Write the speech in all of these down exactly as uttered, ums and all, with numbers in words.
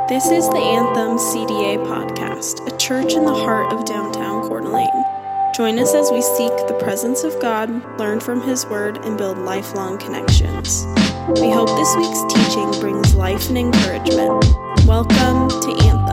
This is the Anthem C D A podcast, a church in the heart of downtown Coeur d'Alene. Join us as we seek the presence of God, learn from His Word, and build lifelong connections. We hope this week's teaching brings life and encouragement. Welcome to Anthem.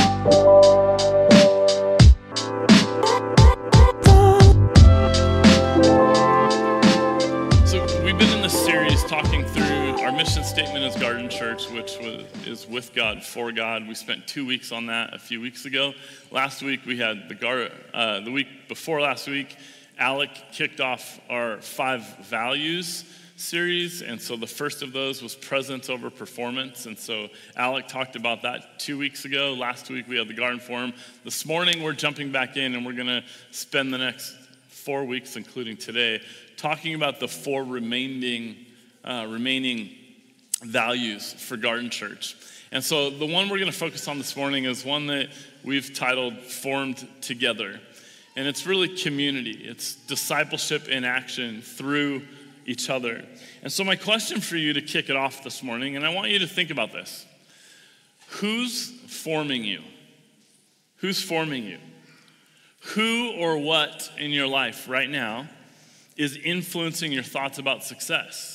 Talking through our mission statement as Garden Church, which was, is with God, for God. We spent two weeks on that a few weeks ago. Last week we had the gar, uh, the week before last week, Alec kicked off our five values series, and so the first of those was presence over performance. And so Alec talked about that two weeks ago. Last week we had the Garden Forum. This morning we're jumping back in, and we're going to spend the next four weeks, including today, talking about the four remaining Uh, remaining values for Garden Church. And so the one we're going to focus on this morning is one that we've titled Formed Together. And it's really community. It's discipleship in action through each other. And so my question for you to kick it off this morning, and I want you to think about this. Who's forming you? Who's forming you? Who or what in your life right now is influencing your thoughts about success?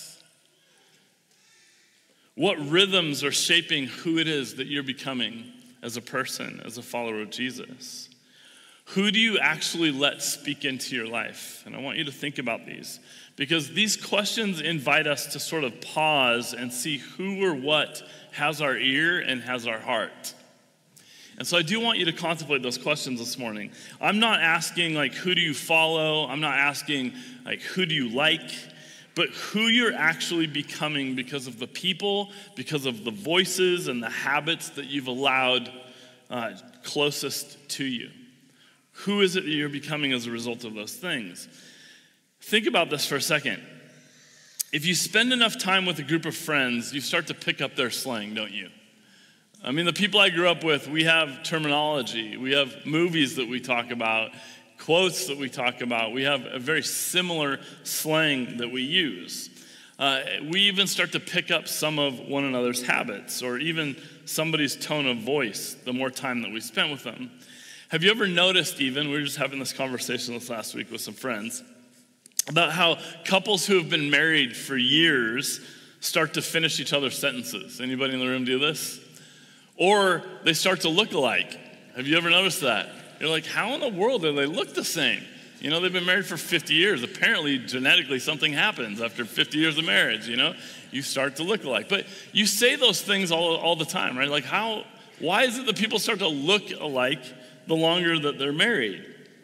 What rhythms are shaping who it is that you're becoming as a person, as a follower of Jesus? Who do you actually let speak into your life? And I want you to think about these, because these questions invite us to sort of pause and see who or what has our ear and has our heart. And so I do want you to contemplate those questions this morning. I'm not asking, like, who do you follow? I'm not asking, like, who do you like? But who you're actually becoming because of the people, because of the voices and the habits that you've allowed uh, closest to you. Who is it that you're becoming as a result of those things? Think about this for a second. If you spend enough time with a group of friends, you start to pick up their slang, don't you? I mean, the people I grew up with, we have terminology. We have movies that we talk about, quotes that we talk about. We have a very similar slang that we use. Uh, we even start to pick up some of one another's habits, or even somebody's tone of voice the more time that we spent with them. Have you ever noticed even, we were just having this conversation this last week with some friends, about how couples who have been married for years start to finish each other's sentences? Anybody in the room do this? Or they start to look alike. Have you ever noticed that? You're like, how in the world do they look the same? You know, they've been married for fifty years. Apparently, genetically, something happens after fifty years of marriage, you know? You start to look alike. But you say those things all, all the time, right? Like, how, why is it that people start to look alike the longer that they're married?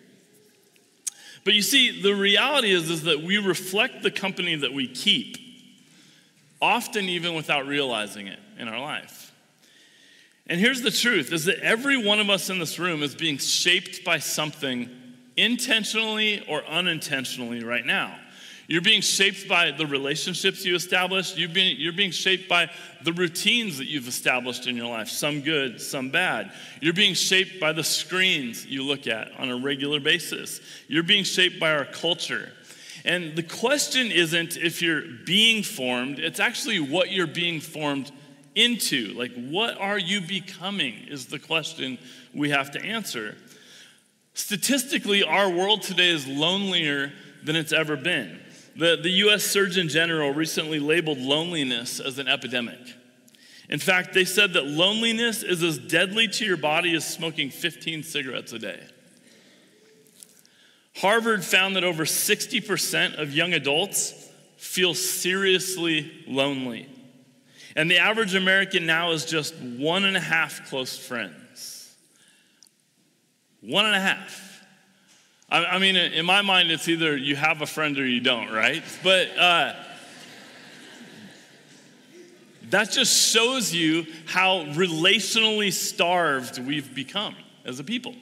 But you see, the reality is, is that we reflect the company that we keep, often even without realizing it in our life. And here's the truth, is that every one of us in this room is being shaped by something intentionally or unintentionally right now. You're being shaped by the relationships you established. You've been, you're being shaped by the routines that you've established in your life, some good, some bad. You're being shaped by the screens you look at on a regular basis. You're being shaped by our culture. And the question isn't if you're being formed, it's actually what you're being formed into. Like, what are you becoming is the question we have to answer. Statistically, our world today is lonelier than it's ever been. The, the U S Surgeon General recently labeled loneliness as an epidemic. In fact, they said that loneliness is as deadly to your body as smoking fifteen cigarettes a day. Harvard found that over sixty percent of young adults feel seriously lonely. And the average American now is just one and a half close friends. One and a half. I, I mean, in my mind, it's either you have a friend or you don't, right? But uh, that just shows you how relationally starved we've become as a people.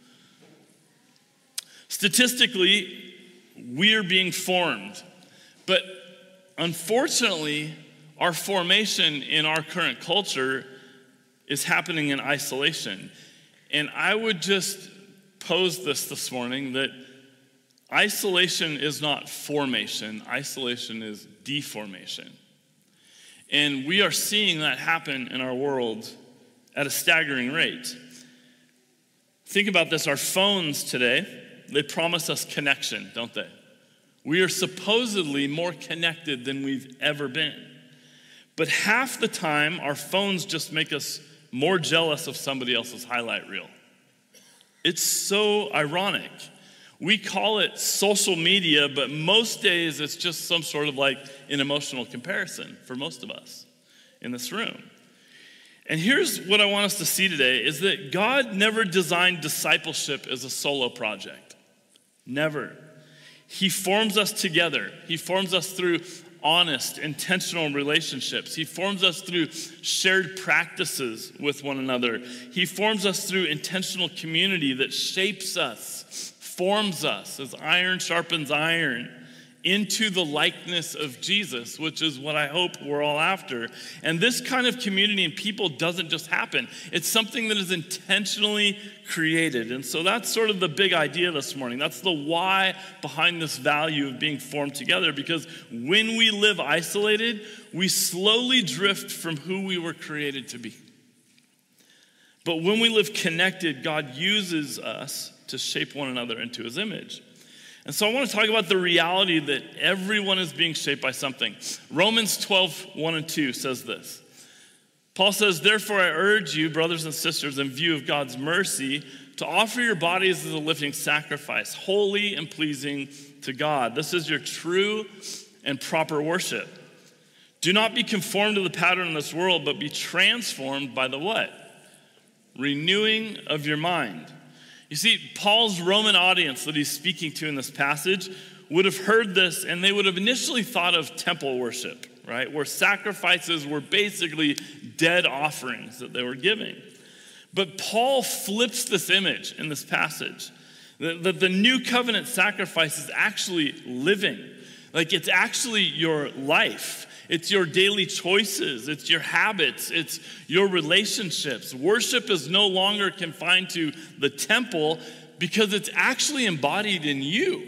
Statistically, we're being formed. But unfortunately, our formation in our current culture is happening in isolation. And I would just pose this this morning, that isolation is not formation, isolation is deformation. And we are seeing that happen in our world at a staggering rate. Think about this. Our phones today, they promise us connection, don't they? We are supposedly more connected than we've ever been. But half the time, our phones just make us more jealous of somebody else's highlight reel. It's so ironic. We call it social media, but most days it's just some sort of like an emotional comparison for most of us in this room. And here's what I want us to see today is that God never designed discipleship as a solo project. Never. He forms us together. He forms us through honest, intentional relationships. He forms us through shared practices with one another. He forms us through intentional community that shapes us, forms us as iron sharpens iron into the likeness of Jesus, which is what I hope we're all after. And this kind of community and people doesn't just happen. It's something that is intentionally created. And so that's sort of the big idea this morning. That's the why behind this value of being formed together, because when we live isolated, we slowly drift from who we were created to be. But when we live connected, God uses us to shape one another into his image. And so I want to talk about the reality that everyone is being shaped by something. Romans twelve, one and two says this. Paul says, therefore I urge you, brothers and sisters, in view of God's mercy, to offer your bodies as a living sacrifice, holy and pleasing to God. This is your true and proper worship. Do not be conformed to the pattern of this world, but be transformed by the what? Renewing of your mind. You see, Paul's Roman audience that he's speaking to in this passage would have heard this, and they would have initially thought of temple worship, right? Where sacrifices were basically dead offerings that they were giving. But Paul flips this image in this passage, that the, the new covenant sacrifice is actually living. Like it's actually your life. It's your daily choices. It's your habits. It's your relationships. Worship is no longer confined to the temple because it's actually embodied in you,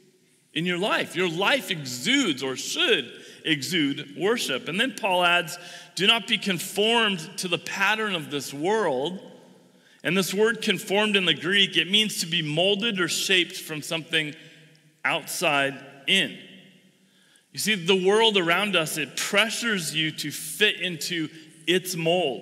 in your life. Your life exudes or should exude worship. And then Paul adds, do not be conformed to the pattern of this world. And this word conformed in the Greek, it means to be molded or shaped from something outside in. You see, the world around us, it pressures you to fit into its mold.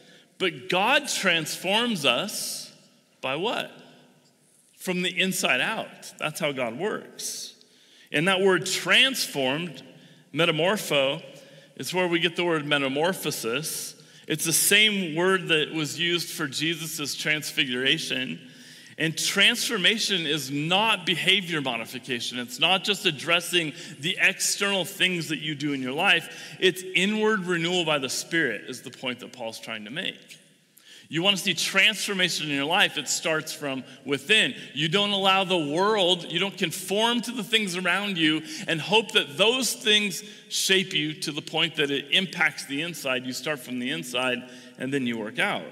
But God transforms us by what? From the inside out. That's how God works. And that word transformed, metamorpho, is where we get the word metamorphosis. It's the same word that was used for Jesus' transfiguration. And transformation is not behavior modification. It's not just addressing the external things that you do in your life. It's inward renewal by the Spirit is the point that Paul's trying to make. You want to see transformation in your life, it starts from within. You don't allow the world, you don't conform to the things around you and hope that those things shape you to the point that it impacts the inside. You start from the inside and then you work out.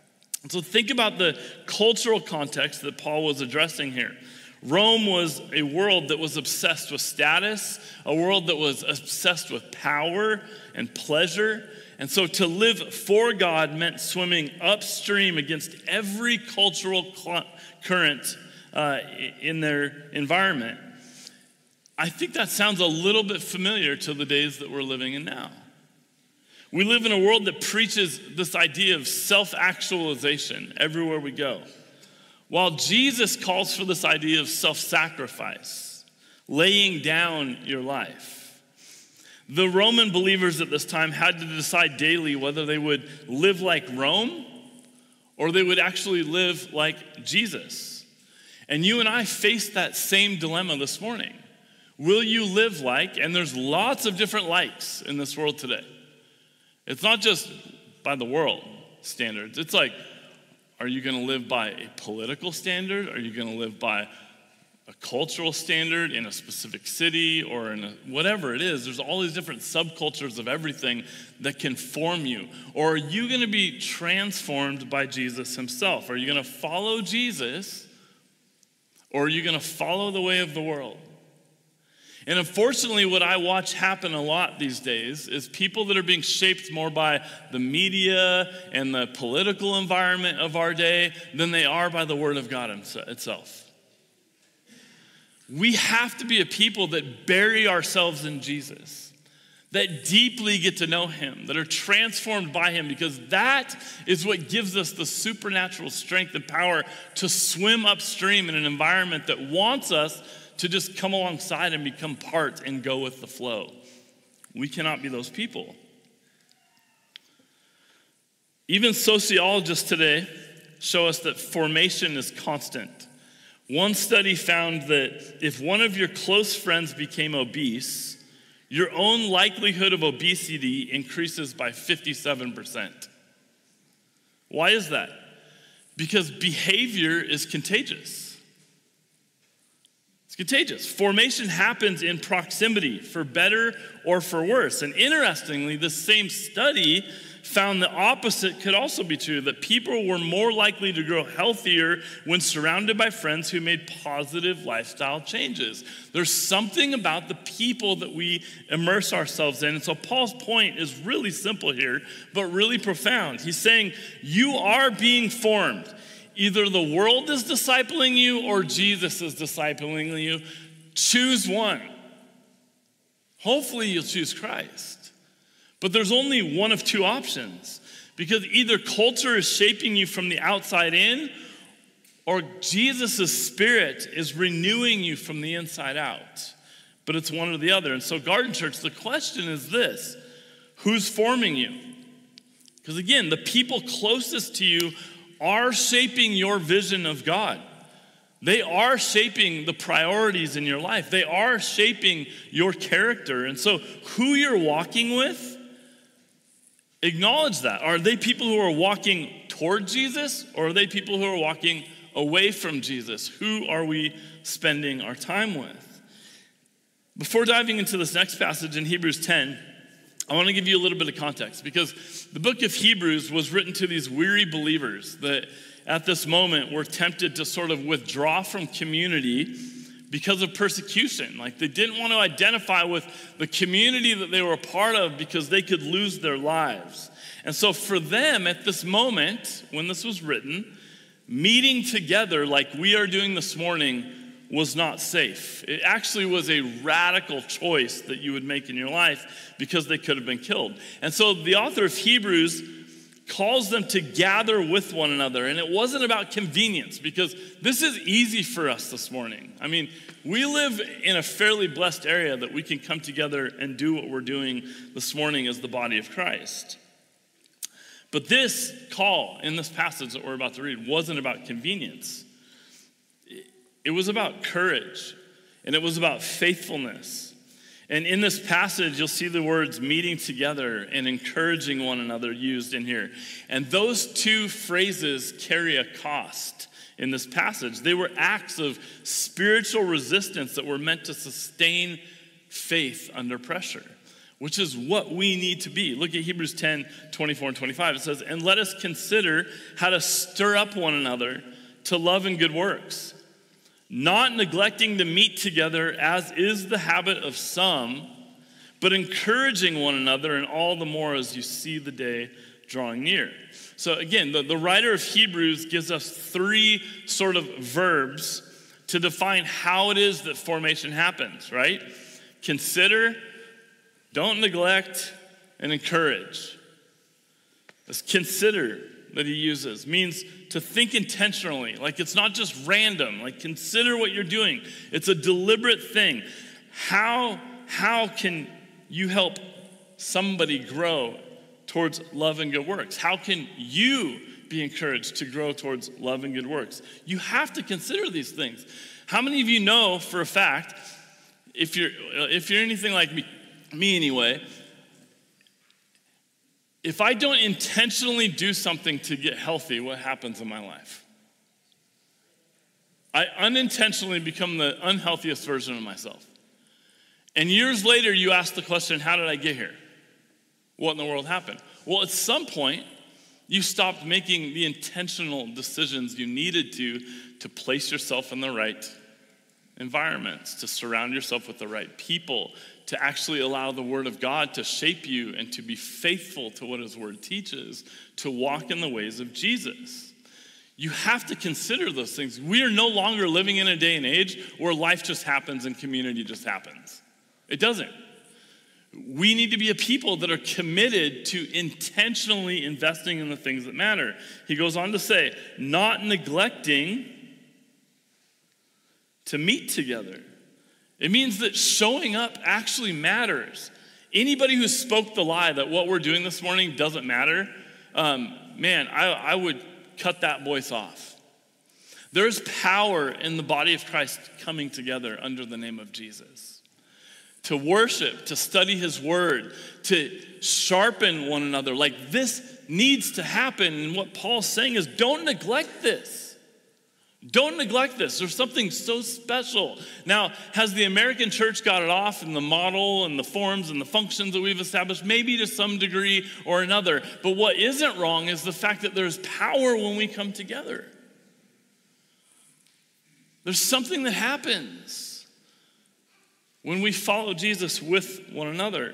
So think about the cultural context that Paul was addressing here. Rome was a world that was obsessed with status, a world that was obsessed with power and pleasure. And so to live for God meant swimming upstream against every cultural cl- current uh, in their environment. I think that sounds a little bit familiar to the days that we're living in now. We live in a world that preaches this idea of self-actualization everywhere we go, while Jesus calls for this idea of self-sacrifice, laying down your life. The Roman believers at this time had to decide daily whether they would live like Rome or they would actually live like Jesus. And you and I face that same dilemma this morning. Will you live like, and there's lots of different likes in this world today. It's not just by the world standards. It's like, are you going to live by a political standard? Are you going to live by a cultural standard in a specific city or in a, whatever it is? There's all these different subcultures of everything that can form you. Or are you going to be transformed by Jesus himself? Are you going to follow Jesus or are you going to follow the way of the world? And unfortunately, what I watch happen a lot these days is people that are being shaped more by the media and the political environment of our day than they are by the Word of God itself. We have to be a people that bury ourselves in Jesus, that deeply get to know him, that are transformed by him, because that is what gives us the supernatural strength and power to swim upstream in an environment that wants us to just come alongside and become part and go with the flow. We cannot be those people. Even sociologists today show us that formation is constant. One study found that if one of your close friends became obese, your own likelihood of obesity increases by fifty-seven percent. Why is that? Because behavior is contagious. It's contagious. Formation happens in proximity, for better or for worse. And interestingly, the same study found the opposite could also be true, that people were more likely to grow healthier when surrounded by friends who made positive lifestyle changes. There's something about the people that we immerse ourselves in. And so Paul's point is really simple here, but really profound. He's saying, you are being formed. Either the world is discipling you or Jesus is discipling you. Choose one. Hopefully you'll choose Christ. But there's only one of two options, because either culture is shaping you from the outside in, or Jesus' Spirit is renewing you from the inside out. But it's one or the other. And so Garden Church, the question is this: who's forming you? Because again, the people closest to you are shaping your vision of God. They are shaping the priorities in your life. They are shaping your character. And so who you're walking with, acknowledge that. Are they people who are walking toward Jesus, or are they people who are walking away from Jesus? Who are we spending our time with? Before diving into this next passage in Hebrews ten, I want to give you a little bit of context, because the book of Hebrews was written to these weary believers that at this moment were tempted to sort of withdraw from community because of persecution. Like, they didn't want to identify with the community that they were a part of because they could lose their lives. And so for them at this moment, when this was written, meeting together like we are doing this morning was not safe. It actually was a radical choice that you would make in your life, because they could have been killed. And so the author of Hebrews calls them to gather with one another. And it wasn't about convenience, because this is easy for us this morning. I mean, we live in a fairly blessed area that we can come together and do what we're doing this morning as the body of Christ. But this call in this passage that we're about to read wasn't about convenience. It was about courage, and it was about faithfulness. And in this passage, you'll see the words meeting together and encouraging one another used in here. And those two phrases carry a cost in this passage. They were acts of spiritual resistance that were meant to sustain faith under pressure, which is what we need to be. Look at Hebrews ten, twenty-four and twenty-five. It says, "And let us consider how to stir up one another to love and good works, not neglecting to meet together as is the habit of some, but encouraging one another, and all the more as you see the day drawing near." So again, the, the writer of Hebrews gives us three sort of verbs to define how it is that formation happens, right? Consider, don't neglect, and encourage. This consider that he uses means to think intentionally. Like, it's not just random. Like, consider what you're doing. It's a deliberate thing. How, how can you help somebody grow towards love and good works? How can you be encouraged to grow towards love and good works? You have to consider these things. How many of you know for a fact, if you're if you're anything like me, me anyway, if I don't intentionally do something to get healthy, what happens in my life? I unintentionally become the unhealthiest version of myself. And years later, you ask the question, how did I get here? What in the world happened? Well, at some point, you stopped making the intentional decisions you needed to to place yourself in the right environments, to surround yourself with the right people, to actually allow the Word of God to shape you and to be faithful to what His Word teaches, to walk in the ways of Jesus. You have to consider those things. We are no longer living in a day and age where life just happens and community just happens. It doesn't. We need to be a people that are committed to intentionally investing in the things that matter. He goes on to say, not neglecting to meet together. It means that showing up actually matters. Anybody who spoke the lie that what we're doing this morning doesn't matter, um, man, I, I would cut that voice off. There's power in the body of Christ coming together under the name of Jesus. To worship, to study His Word, to sharpen one another. Like, this needs to happen. And what Paul's saying is, don't neglect this. Don't neglect this. There's something so special. Now, has the American church got it off in the model and the forms and the functions that we've established? Maybe to some degree or another. But what isn't wrong is the fact that there's power when we come together. There's something that happens when we follow Jesus with one another.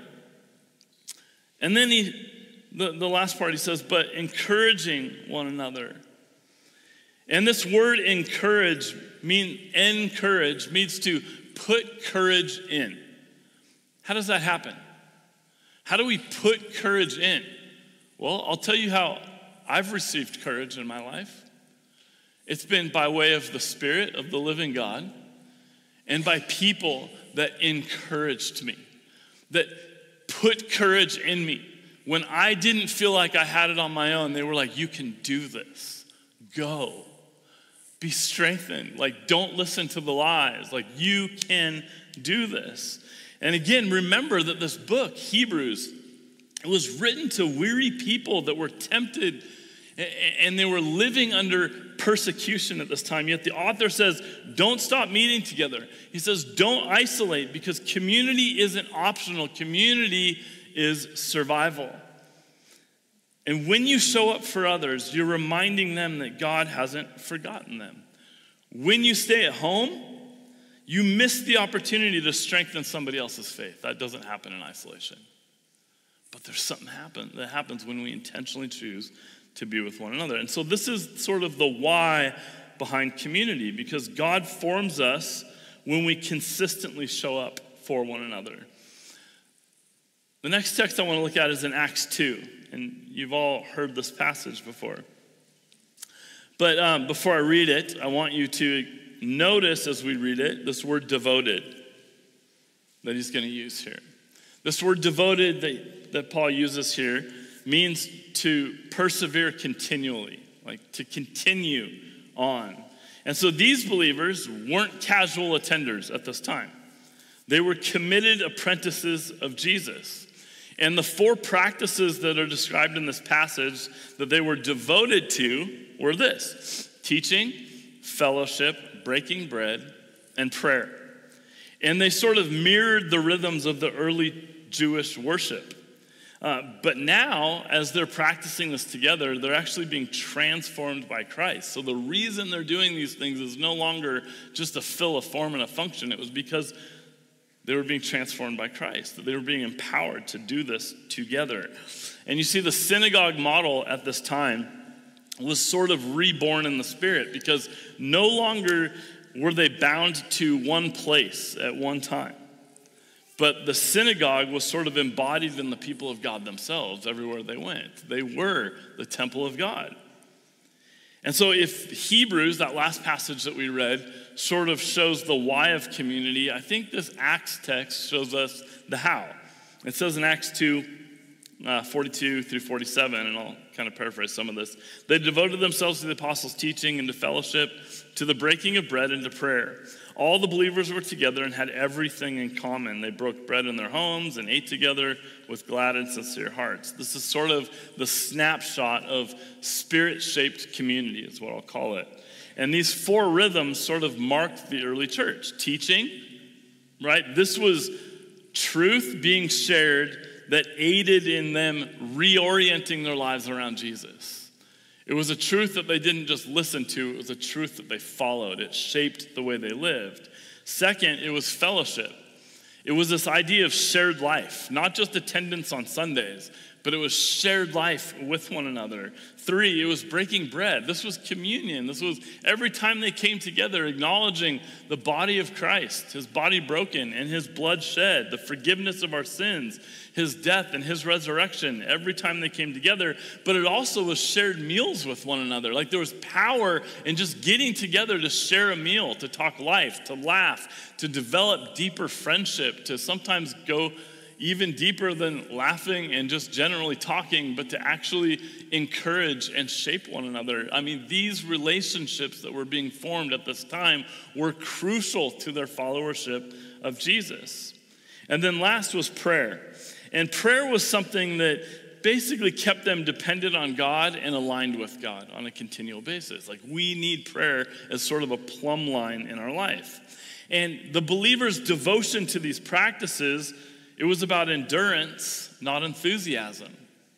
And then he, the, the last part he says, but encouraging one another. And this word encourage, mean encourage, means to put courage in. How does that happen? How do we put courage in? Well, I'll tell you how I've received courage in my life. It's been by way of the Spirit of the living God and by people that encouraged me, that put courage in me. When I didn't feel like I had it on my own, they were like, you can do this. Go. Be strengthened. Like, don't listen to the lies. Like, you can do this. And again, remember that this book, Hebrews, it was written to weary people that were tempted and they were living under persecution at this time. Yet the author says, don't stop meeting together. He says, don't isolate, because community isn't optional. Community is survival. And when you show up for others, you're reminding them that God hasn't forgotten them. When you stay at home, you miss the opportunity to strengthen somebody else's faith. That doesn't happen in isolation. But there's something happen, that happens when we intentionally choose to be with one another. And so this is sort of the why behind community, because God forms us when we consistently show up for one another. The next text I want to look at is in Acts two. And you've all heard this passage before. But um, before I read it, I want you to notice as we read it, this word devoted that he's going to use here. This word devoted that, that Paul uses here means to persevere continually, like to continue on. And so these believers weren't casual attenders at this time. They were committed apprentices of Jesus. And the four practices that are described in this passage that they were devoted to were this: teaching, fellowship, breaking bread, and prayer. And they sort of mirrored the rhythms of the early Jewish worship. Uh, but now, as they're practicing this together, they're actually being transformed by Christ. So the reason they're doing these things is no longer just to fill a form and a function. It was because they were being transformed by Christ, that they were being empowered to do this together. And you see, the synagogue model at this time was sort of reborn in the Spirit, because no longer were they bound to one place at one time. But the synagogue was sort of embodied in the people of God themselves everywhere they went. They were the temple of God. And so if Hebrews, that last passage that we read, sort of shows the why of community, I think this Acts text shows us the how. It says in Acts two, uh, forty-two through forty-seven, and I'll kind of paraphrase some of this. They devoted themselves to the apostles' teaching and to fellowship, to the breaking of bread and to prayer. All the believers were together and had everything in common. They broke bread in their homes and ate together with glad and sincere hearts. This is sort of the snapshot of spirit-shaped community, is what I'll call it. And these four rhythms sort of marked the early church. Teaching, right? This was truth being shared that aided in them reorienting their lives around Jesus. It was a truth that they didn't just listen to, it was a truth that they followed. It shaped the way they lived. Second, it was fellowship. It was this idea of shared life, not just attendance on Sundays, but it was shared life with one another. Three, it was breaking bread. This was communion. This was every time they came together, acknowledging the body of Christ, his body broken and his blood shed, the forgiveness of our sins, his death and his resurrection every time they came together. But it also was shared meals with one another. Like there was power in just getting together to share a meal, to talk life, to laugh, to develop deeper friendship, to sometimes go even deeper than laughing and just generally talking, but to actually encourage and shape one another. I mean, these relationships that were being formed at this time were crucial to their followership of Jesus. And then last was prayer. And prayer was something that basically kept them dependent on God and aligned with God on a continual basis. Like we need prayer as sort of a plumb line in our life. And the believers' devotion to these practices, it was about endurance, not enthusiasm.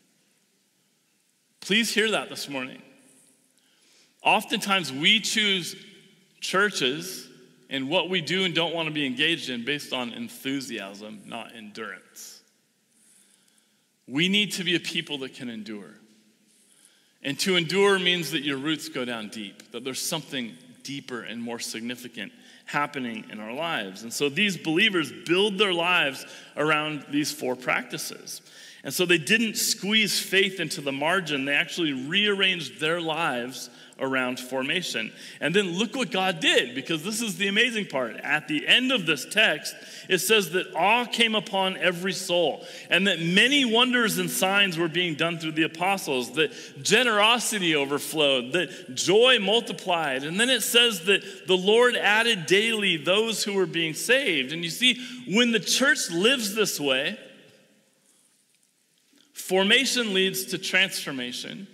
Please hear that this morning. Oftentimes we choose churches and what we do and don't want to be engaged in based on enthusiasm, not endurance. We need to be a people that can endure. And to endure means that your roots go down deep, that there's something deeper and more significant happening in our lives. And so these believers build their lives around these four practices. And so they didn't squeeze faith into the margin. They actually rearranged their lives around formation. And then look what God did, because this is the amazing part. At the end of this text, it says that awe came upon every soul, and that many wonders and signs were being done through the apostles, that generosity overflowed, that joy multiplied. And then it says that the Lord added daily those who were being saved. And you see, when the church lives this way, formation leads to transformation.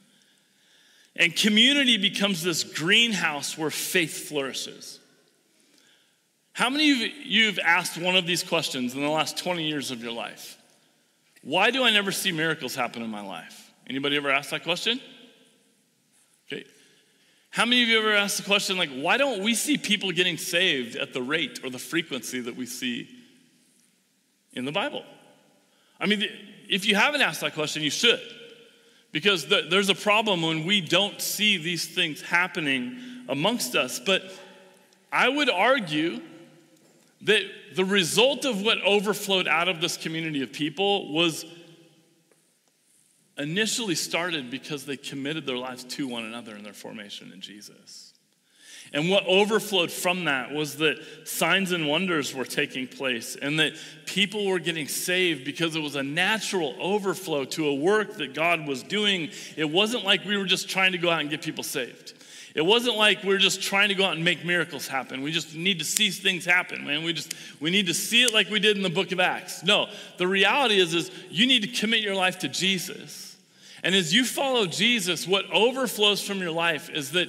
And community becomes this greenhouse where faith flourishes. How many of you have asked one of these questions in the last twenty years of your life? Why do I never see miracles happen in my life? Anybody ever asked that question? Okay. How many of you ever asked the question, like, why don't we see people getting saved at the rate or the frequency that we see in the Bible? I mean, if you haven't asked that question, you should. Because the, there's a problem when we don't see these things happening amongst us. But I would argue that the result of what overflowed out of this community of people was initially started because they committed their lives to one another in their formation in Jesus. And what overflowed from that was that signs and wonders were taking place and that people were getting saved because it was a natural overflow to a work that God was doing. It wasn't like we were just trying to go out and get people saved. It wasn't like we were just trying to go out and make miracles happen. We just need to see things happen, man. We just we need to see it like we did in the book of Acts. No, the reality is, is you need to commit your life to Jesus. And as you follow Jesus, what overflows from your life is that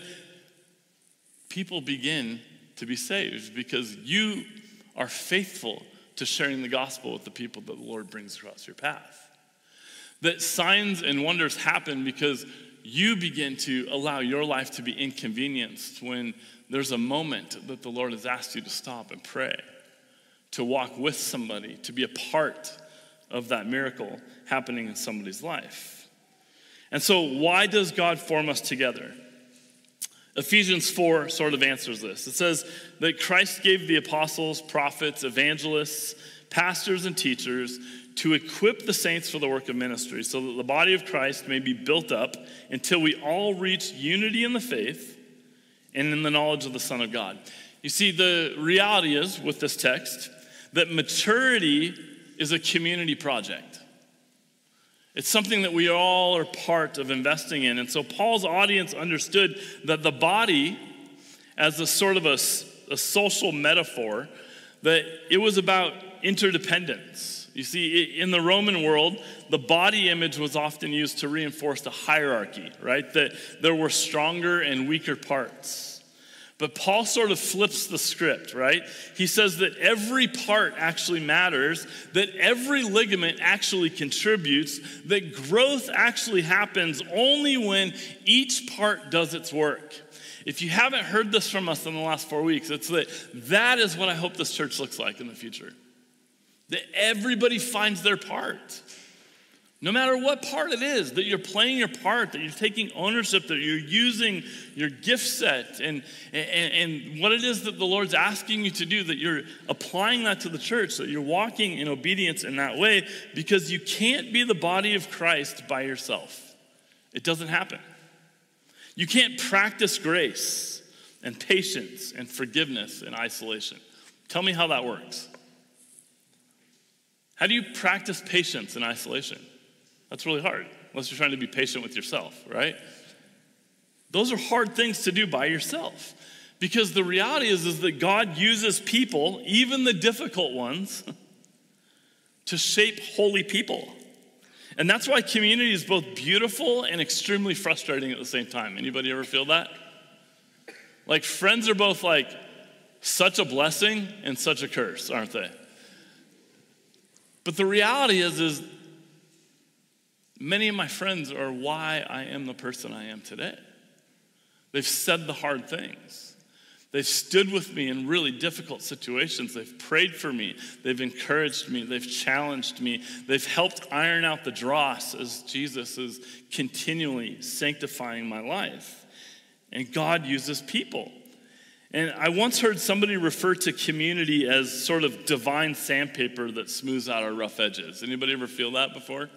people begin to be saved because you are faithful to sharing the gospel with the people that the Lord brings across your path. That signs and wonders happen because you begin to allow your life to be inconvenienced when there's a moment that the Lord has asked you to stop and pray, to walk with somebody, to be a part of that miracle happening in somebody's life. And so why does God form us together? Ephesians four sort of answers this. It says that Christ gave the apostles, prophets, evangelists, pastors, and teachers to equip the saints for the work of ministry so that the body of Christ may be built up until we all reach unity in the faith and in the knowledge of the Son of God. You see, the reality is with this text that maturity is a community project. It's something that we all are part of investing in. And so Paul's audience understood that the body, as a sort of a, a social metaphor, that it was about interdependence. You see, in the Roman world, the body image was often used to reinforce the hierarchy, right? That there were stronger and weaker parts. But Paul sort of flips the script, right? He says that every part actually matters, that every ligament actually contributes, that growth actually happens only when each part does its work. If you haven't heard this from us in the last four weeks, it's that that is what I hope this church looks like in the future. That everybody finds their part. No matter what part it is, that you're playing your part, that you're taking ownership, that you're using your gift set and, and, and what it is that the Lord's asking you to do, that you're applying that to the church, that you're walking in obedience in that way, because you can't be the body of Christ by yourself. It doesn't happen. You can't practice grace and patience and forgiveness in isolation. Tell me how that works. How do you practice patience in isolation? That's really hard, unless you're trying to be patient with yourself, right? Those are hard things to do by yourself. Because the reality is, is that God uses people, even the difficult ones, to shape holy people. And that's why community is both beautiful and extremely frustrating at the same time. Anybody ever feel that? Like, friends are both like such a blessing and such a curse, aren't they? But the reality is, is many of my friends are why I am the person I am today. They've said the hard things. They've stood with me in really difficult situations. They've prayed for me. They've encouraged me. They've challenged me. They've helped iron out the dross as Jesus is continually sanctifying my life. And God uses people. And I once heard somebody refer to community as sort of divine sandpaper that smooths out our rough edges. Anybody ever feel that before?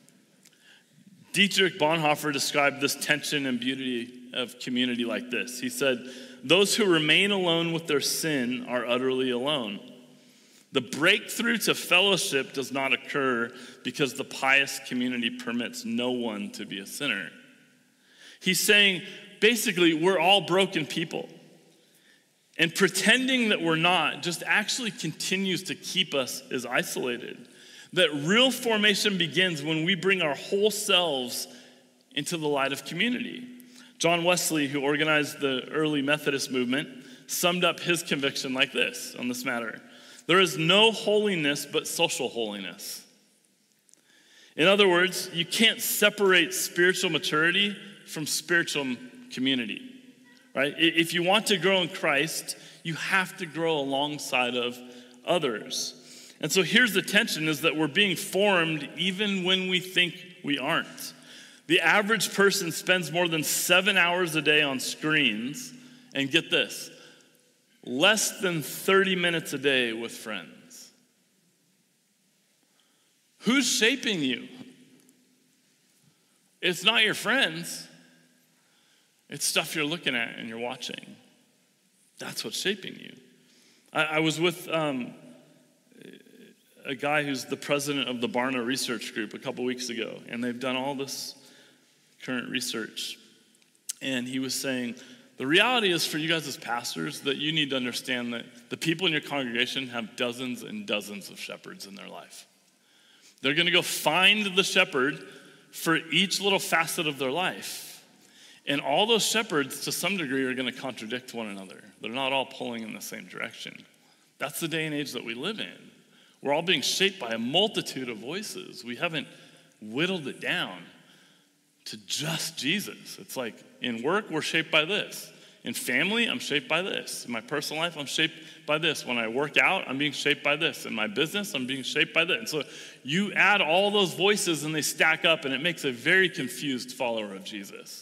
Dietrich Bonhoeffer described this tension and beauty of community like this. He said, "Those who remain alone with their sin are utterly alone. The breakthrough to fellowship does not occur because the pious community permits no one to be a sinner." He's saying, basically, we're all broken people. And pretending that we're not just actually continues to keep us as isolated. That real formation begins when we bring our whole selves into the light of community. John Wesley, who organized the early Methodist movement, summed up his conviction like this on this matter: there is no holiness but social holiness. In other words, you can't separate spiritual maturity from spiritual community, right? If you want to grow in Christ, you have to grow alongside of others. And so here's the tension, is that we're being formed even when we think we aren't. The average person spends more than seven hours a day on screens, and get this, less than thirty minutes a day with friends. Who's shaping you? It's not your friends. It's stuff you're looking at and you're watching. That's what's shaping you. I, I was with um, a guy who's the president of the Barna Research Group a couple weeks ago, and they've done all this current research. And he was saying, the reality is for you guys as pastors that you need to understand that the people in your congregation have dozens and dozens of shepherds in their life. They're going to go find the shepherd for each little facet of their life. And all those shepherds, to some degree, are going to contradict one another. They're not all pulling in the same direction. That's the day and age that we live in. We're all being shaped by a multitude of voices. We haven't whittled it down to just Jesus. It's like, in work, we're shaped by this. In family, I'm shaped by this. In my personal life, I'm shaped by this. When I work out, I'm being shaped by this. In my business, I'm being shaped by this. And so you add all those voices and they stack up, and it makes a very confused follower of Jesus.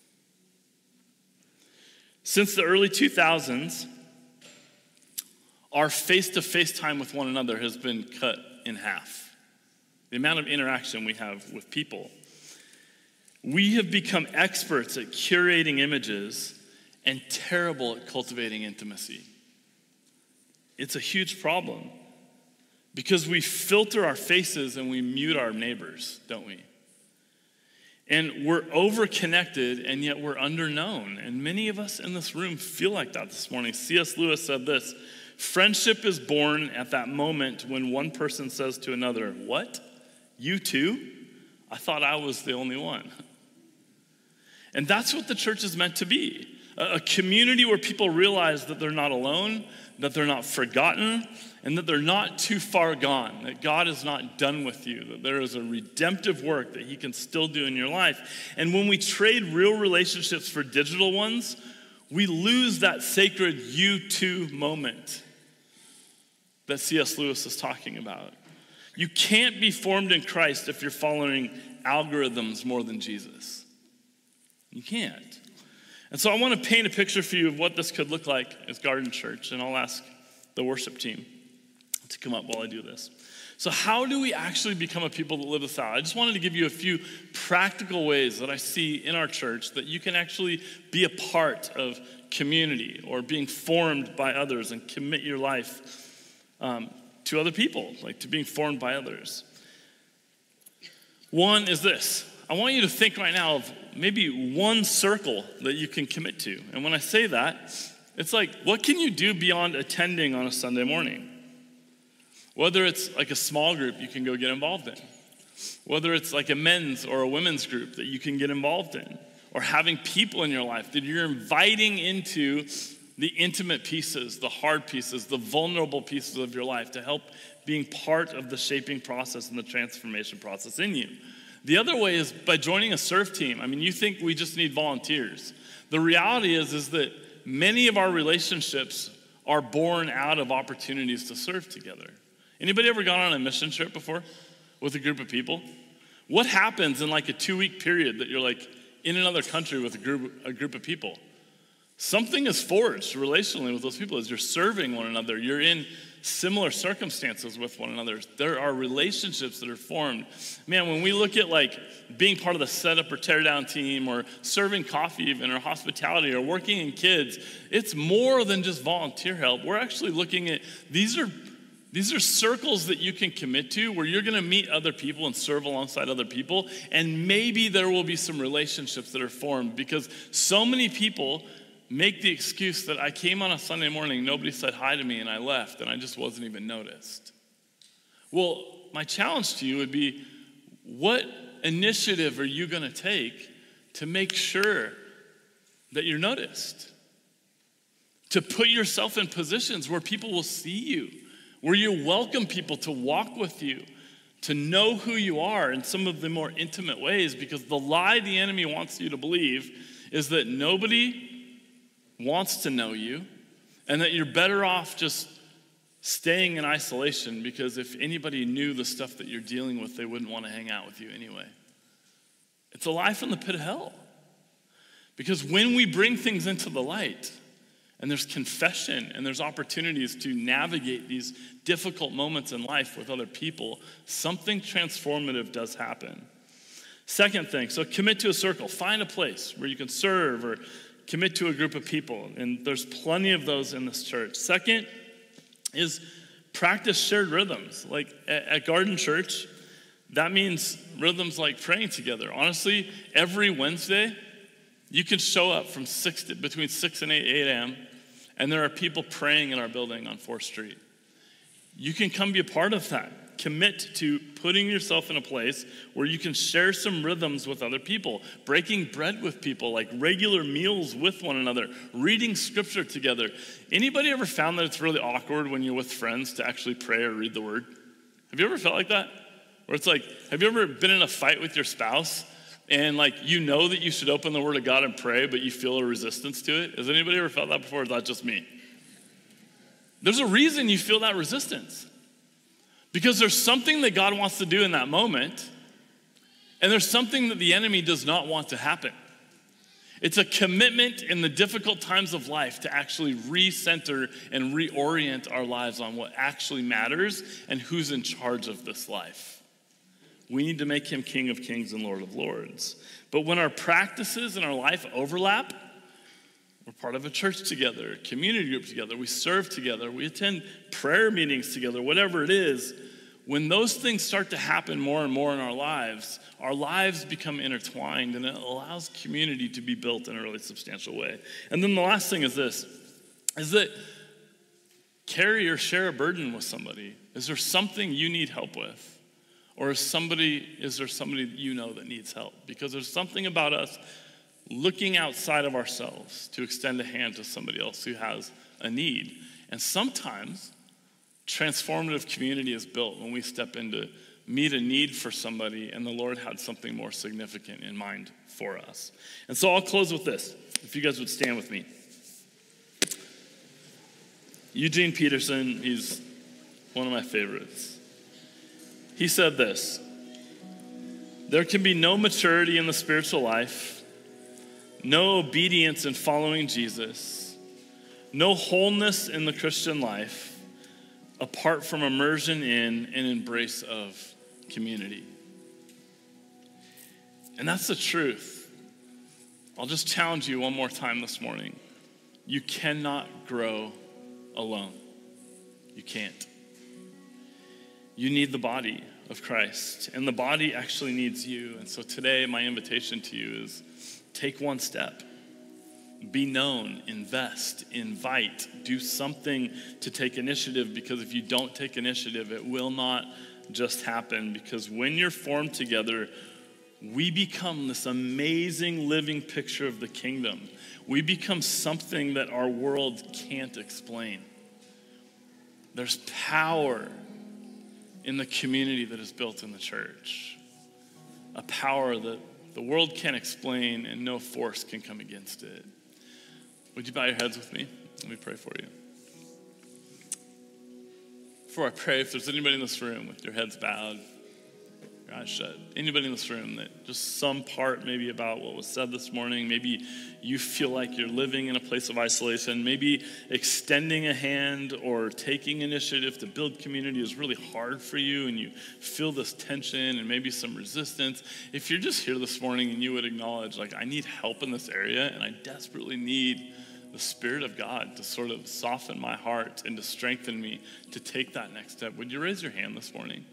Since the early two thousands, our face-to-face time with one another has been cut in half. The amount of interaction we have with people. We have become experts at curating images and terrible at cultivating intimacy. It's a huge problem because we filter our faces and we mute our neighbors, don't we? And we're over-connected, and yet we're underknown. And many of us in this room feel like that this morning. C S Lewis said this: friendship is born at that moment when one person says to another, "What? You too? I thought I was the only one." And that's what the church is meant to be. A community where people realize that they're not alone, that they're not forgotten, and that they're not too far gone, that God is not done with you, that there is a redemptive work that he can still do in your life. And when we trade real relationships for digital ones, we lose that sacred you too moment that C S Lewis is talking about. You can't be formed in Christ if you're following algorithms more than Jesus. You can't. And so I want to paint a picture for you of what this could look like as Garden Church, and I'll ask the worship team to come up while I do this. So how do we actually become a people that live this out? I just wanted to give you a few practical ways that I see in our church that you can actually be a part of community or being formed by others and commit your life um, to other people, like to being formed by others. One is this. I want you to think right now of maybe one circle that you can commit to. And when I say that, it's like, what can you do beyond attending on a Sunday morning? Whether it's like a small group you can go get involved in. Whether it's like a men's or a women's group that you can get involved in. Or having people in your life that you're inviting into the intimate pieces, the hard pieces, the vulnerable pieces of your life to help being part of the shaping process and the transformation process in you. The other way is by joining a serve team. I mean, you think we just need volunteers. The reality is, is that many of our relationships are born out of opportunities to serve together. Anybody ever gone on a mission trip before with a group of people? What happens in like a two-week period that you're like in another country with a group, a group of people? Something is forged relationally with those people as you're serving one another. You're in similar circumstances with one another. There are relationships that are formed. Man, when we look at like being part of the setup or tear down team or serving coffee even or hospitality or working in kids, it's more than just volunteer help. We're actually looking at, these are These are circles that you can commit to where you're going to meet other people and serve alongside other people, and maybe there will be some relationships that are formed because so many people make the excuse that I came on a Sunday morning, nobody said hi to me, and I left, and I just wasn't even noticed. Well, my challenge to you would be, what initiative are you going to take to make sure that you're noticed? To put yourself in positions where people will see you, where you welcome people to walk with you, to know who you are in some of the more intimate ways, because the lie the enemy wants you to believe is that nobody wants to know you and that you're better off just staying in isolation because if anybody knew the stuff that you're dealing with, they wouldn't want to hang out with you anyway. It's a lie from the pit of hell. Because when we bring things into the light, and there's confession, and there's opportunities to navigate these difficult moments in life with other people, something transformative does happen. Second thing, so commit to a circle. Find a place where you can serve or commit to a group of people, and there's plenty of those in this church. Second is practice shared rhythms. Like at, at Garden Church, that means rhythms like praying together. Honestly, every Wednesday, you can show up from six to, between six and eight a.m., and there are people praying in our building on fourth street. You can come be a part of that. Commit to putting yourself in a place where you can share some rhythms with other people, breaking bread with people, like regular meals with one another, reading scripture together. Anybody ever found that it's really awkward when you're with friends to actually pray or read the word? Have you ever felt like that? Where it's like, have you ever been in a fight with your spouse and like you know that you should open the word of God and pray, but you feel a resistance to it? Has anybody ever felt that before, or is that just me? There's a reason you feel that resistance. Because there's something that God wants to do in that moment, and there's something that the enemy does not want to happen. It's a commitment in the difficult times of life to actually recenter and reorient our lives on what actually matters and who's in charge of this life. We need to make him King of Kings and Lord of Lords. But when our practices in our life overlap, we're part of a church together, a community group together, we serve together, we attend prayer meetings together, whatever it is, when those things start to happen more and more in our lives, our lives become intertwined, and it allows community to be built in a really substantial way. And then the last thing is this, is that carry or share a burden with somebody. Is there something you need help with? Or is somebody, is there somebody that you know that needs help? Because there's something about us looking outside of ourselves to extend a hand to somebody else who has a need. And sometimes transformative community is built when we step in to meet a need for somebody and the Lord had something more significant in mind for us. And so I'll close with this. If you guys would stand with me. Eugene Peterson, he's one of my favorites. He said this: there can be no maturity in the spiritual life, no obedience in following Jesus, no wholeness in the Christian life apart from immersion in and embrace of community. And that's the truth. I'll just challenge you one more time this morning. You cannot grow alone. You can't. You need the body of Christ, and the body actually needs you. And so today, my invitation to you is take one step. Be known, invest, invite, do something to take initiative, because if you don't take initiative, it will not just happen. Because when you're formed together, we become this amazing living picture of the kingdom. We become something that our world can't explain. There's power in the community that is built in the church. A power that the world can't explain and no force can come against it. Would you bow your heads with me? Let me pray for you. Before I pray, if there's anybody in this room with your heads bowed, your eyes shut, anybody in this room that just some part maybe about what was said this morning, maybe you feel like you're living in a place of isolation, maybe extending a hand or taking initiative to build community is really hard for you and you feel this tension and maybe some resistance. If you're just here this morning and you would acknowledge, like, I need help in this area and I desperately need the Spirit of God to sort of soften my heart and to strengthen me to take that next step, would you raise your hand this morning?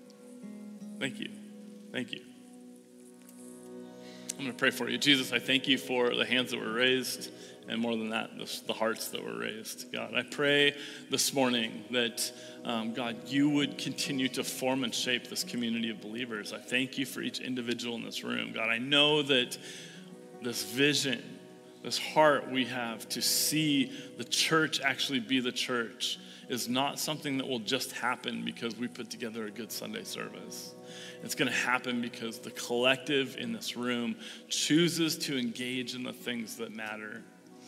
Thank you. Thank you. I'm going to pray for you. Jesus, I thank you for the hands that were raised, and more than that, the, the hearts that were raised. God, I pray this morning that, um, God, you would continue to form and shape this community of believers. I thank you for each individual in this room. God, I know that this vision, this heart we have to see the church actually be the church is not something that will just happen because we put together a good Sunday service. It's going to happen because the collective in this room chooses to engage in the things that matter.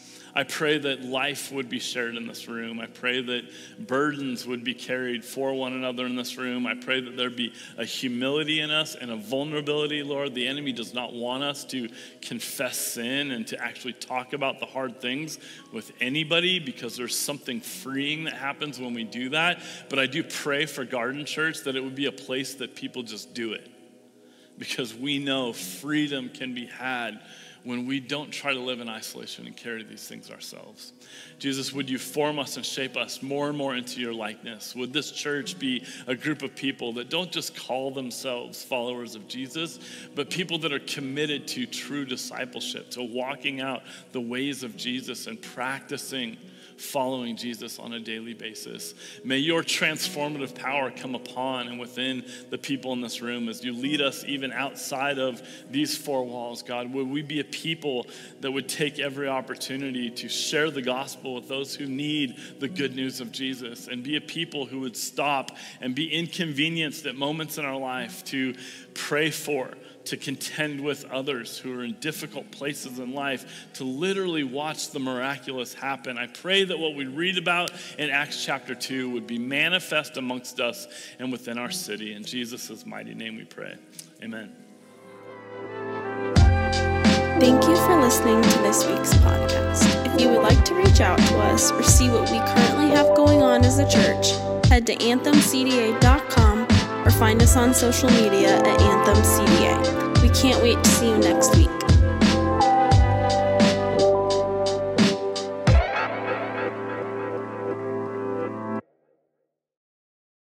I pray that life would be shared in this room. I pray that burdens would be carried for one another in this room. I pray that there be a humility in us and a vulnerability, Lord. The enemy does not want us to confess sin and to actually talk about the hard things with anybody, because there's something freeing that happens when we do that. But I do pray for Garden Church that it would be a place that people just do it, because we know freedom can be had when we don't try to live in isolation and carry these things ourselves. Jesus, would you form us and shape us more and more into your likeness? Would this church be a group of people that don't just call themselves followers of Jesus, but people that are committed to true discipleship, to walking out the ways of Jesus and practicing following Jesus on a daily basis? May your transformative power come upon and within the people in this room as you lead us even outside of these four walls. God, would we be a people that would take every opportunity to share the gospel with those who need the good news of Jesus, and be a people who would stop and be inconvenienced at moments in our life to pray for, to contend with others who are in difficult places in life, to literally watch the miraculous happen. I pray that what we read about in Acts chapter two would be manifest amongst us and within our city. In Jesus' mighty name we pray. Amen. Thank you for listening to this week's podcast. If you would like to reach out to us or see what we currently have going on as a church, head to anthem c d a dot com or find us on social media at Anthem C D A. We can't wait to see you next week.